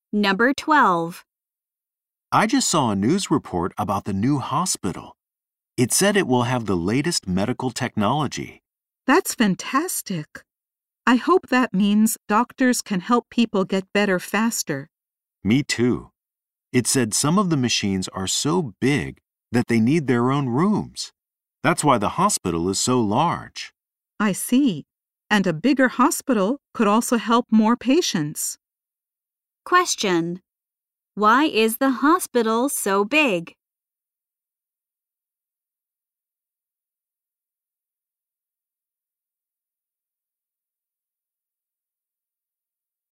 Number 12. I just saw a news report about the new hospital. It said it will have the latest medical technology. That's fantastic. I hope that means doctors can help people get better faster. Me too. It said some of the machines are so big that they need their own rooms. That's why the hospital is so large. I see. And a bigger hospital could also help more patients. Question. Why is the hospital so big?